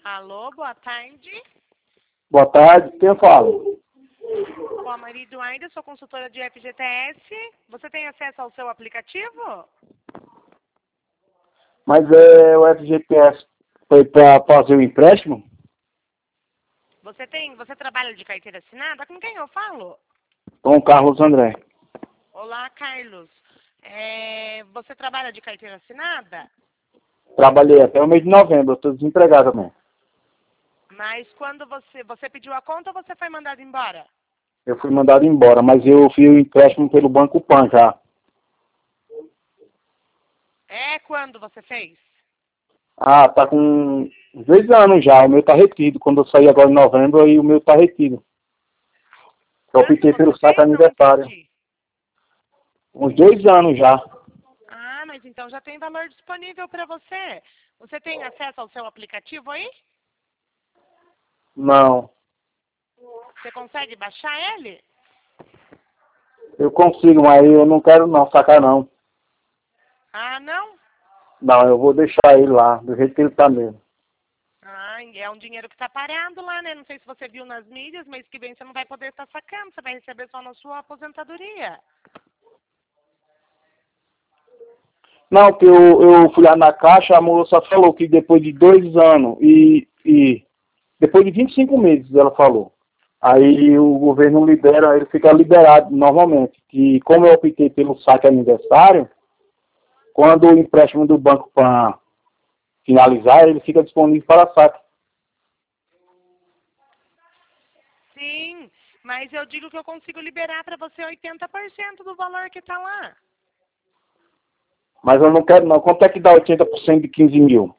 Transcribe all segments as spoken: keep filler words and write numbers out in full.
Alô, boa tarde. Boa tarde, quem fala? Com a Maria Eduarda, sou consultora de F G T S. Você tem acesso ao seu aplicativo? Mas é, o F G T S foi para fazer o empréstimo? Você tem, você trabalha de carteira assinada? Com quem eu falo? Com o Carlos André. Olá, Carlos. É, você trabalha de carteira assinada? Trabalhei até o mês de novembro, estou desempregado também. Mas quando você, você pediu a conta ou você foi mandado embora? Eu fui mandado embora, mas eu fiz o empréstimo pelo Banco Pan já. É, quando você fez? Ah, tá com dois anos já, o meu tá retido. Quando eu saí agora em novembro, aí o meu tá retido. Eu Quando optei você pelo saque fez? Não aniversário. entendi. Uns dois anos já. Ah, mas então já tem valor disponível para você. Você tem acesso ao seu aplicativo aí? Não. Você consegue baixar ele? Eu consigo, mas eu não quero não sacar não. Ah, não? Não, eu vou deixar ele lá, do jeito que ele tá mesmo. Ah, é um dinheiro que está parado lá, né? Não sei se você viu nas mídias, mês que vem você não vai poder estar sacando, você vai receber só na sua aposentadoria. Não, que eu, eu fui lá na caixa, a moça falou que depois de dois anos e, e depois de vinte e cinco meses, ela falou. Aí o governo libera, ele fica liberado normalmente. Que como eu optei pelo saque aniversário, quando o empréstimo do banco para finalizar, ele fica disponível para saque. Sim, mas eu digo que eu consigo liberar para você oitenta por cento do valor que está lá. Mas eu não quero não. Quanto é que dá oitenta por cento de quinze mil?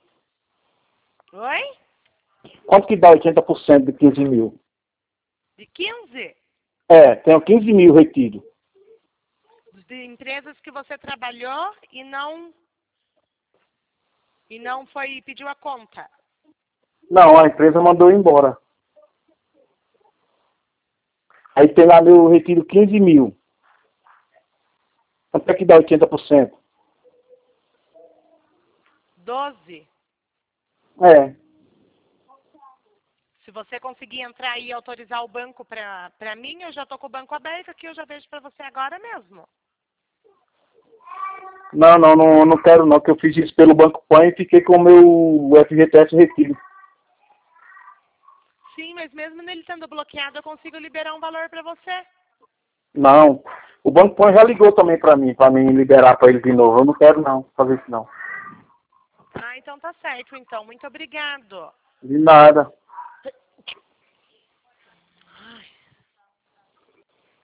Oi? Quanto que dá oitenta por cento de quinze mil? De quinze? É, tenho quinze mil retido. De empresas que você trabalhou e não e não foi e pediu a conta. Não, a empresa mandou embora. Aí tem lá meu retiro quinze mil. Quanto é que dá oitenta por cento? doze. É. Se você conseguir entrar aí e autorizar o banco para para mim, eu já estou com o banco aberto aqui, eu já vejo para você agora mesmo. Não, não, não, não quero não, que eu fiz isso pelo Banco Pan e fiquei com o meu F G T S retiro. Sim, mas mesmo nele sendo bloqueado, eu consigo liberar um valor para você. Não. O Banco Pan já ligou também para mim, para mim liberar para ele de novo. Eu não quero não fazer isso não. Ah, então tá certo, então. Muito obrigado. De nada.